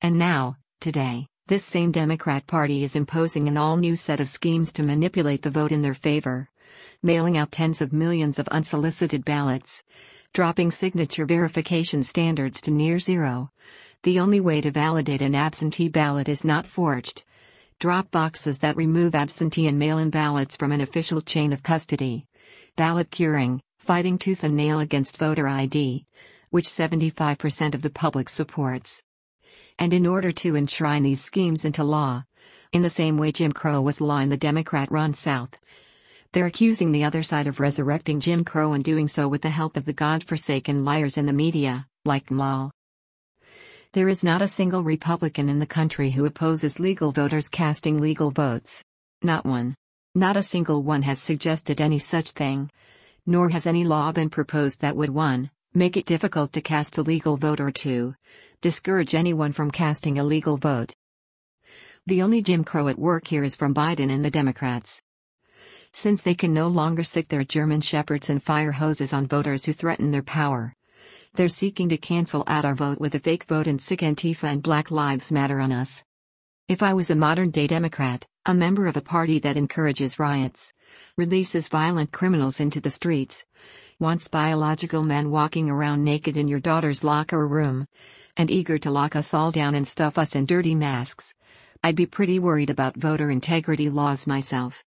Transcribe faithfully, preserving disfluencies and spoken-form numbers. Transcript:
And now, today, this same Democrat Party is imposing an all-new set of schemes to manipulate the vote in their favor, mailing out tens of millions of unsolicited ballots, dropping signature verification standards to near zero. The only way to validate an absentee ballot is not forged. Drop boxes that remove absentee and mail-in ballots from an official chain of custody. Ballot curing, fighting tooth and nail against voter I D, which seventy-five percent of the public supports. And in order to enshrine these schemes into law, in the same way Jim Crow was law in the Democrat-run South, they're accusing the other side of resurrecting Jim Crow and doing so with the help of the godforsaken liars in the media, like M L. There is not a single Republican in the country who opposes legal voters casting legal votes. Not one. Not a single one has suggested any such thing. Nor has any law been proposed that would one, make it difficult to cast a legal vote, or two, discourage anyone from casting a legal vote. The only Jim Crow at work here is from Biden and the Democrats. Since they can no longer sick their German shepherds and fire hoses on voters who threaten their power, they're seeking to cancel out our vote with a fake vote and sick Antifa and Black Lives Matter on us. If I was a modern-day Democrat, a member of a party that encourages riots, releases violent criminals into the streets, wants biological men walking around naked in your daughter's locker room, and eager to lock us all down and stuff us in dirty masks, I'd be pretty worried about voter integrity laws myself.